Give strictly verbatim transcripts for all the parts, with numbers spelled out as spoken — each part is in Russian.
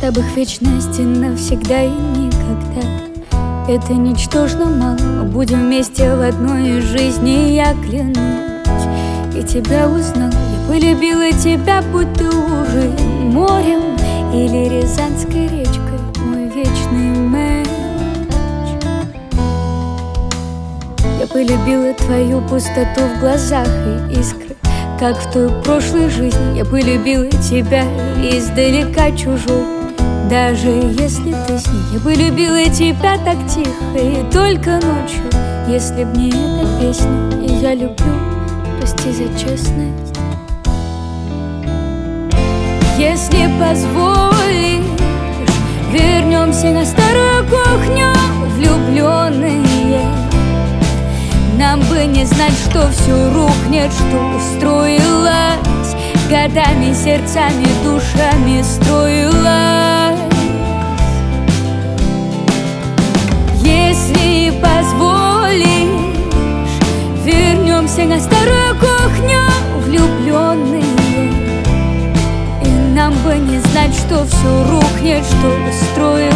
масштабах вечности навсегда и никогда. Это ничтожно мало, мы будем вместе в одной жизни, я клянусь. И тебя узнал, я полюбила тебя, будь ты уже морем или Рязанской речкой, мой вечный мяч. Я полюбила твою пустоту в глазах и искры, как в той прошлой жизни. Я полюбила тебя издалека чужую, даже если ты с ней. Я полюбила тебя так тихо и только ночью, если б не эта песня. И я люблю, прости за честность. Если позволишь, вернемся на старую кухню, влюбленные. Нам бы не знать, что все рухнет, что устроилось, годами, сердцами, душами строилось. Если позволишь, вернемся на старую кухню, влюбленные. И нам бы не знать, что все рухнет, что устроилось.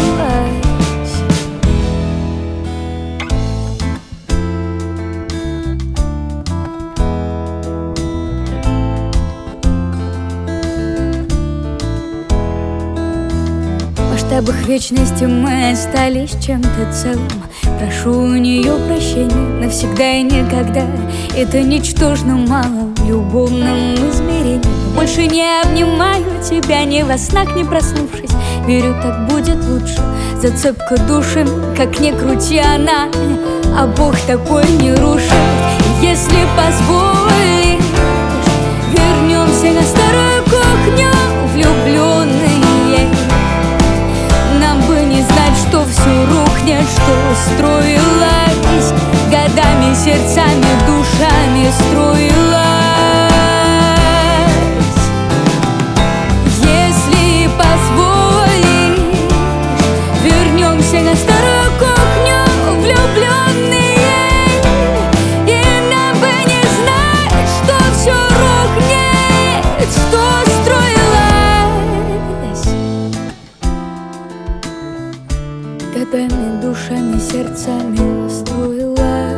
В масштабах вечности мы остались чем-то целым. Прошу у нее прощения навсегда и никогда. Это ничтожно мало в любовном измерении. Больше не обнимаю тебя ни во снах, не проснувшись. Верю, так будет лучше. Зацепка души, как ни крути она, а Бог такой не рушит. Если позволишь, вернемся на старую кухню, влюбленные. Нам бы не знать, что все рухнет, что строилось, годами, сердцами, душами строилось. Если позволишь, вернемся на старую кухню, влюбленные. И нам бы не знать, что все рухнет, что строилось. Годами, душами, сердцами строилась.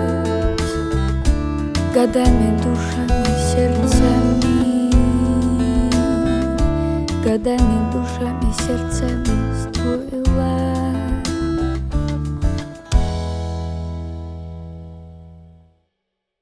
Годами, душами, сердцами. Годами, душами, сердцами строилась.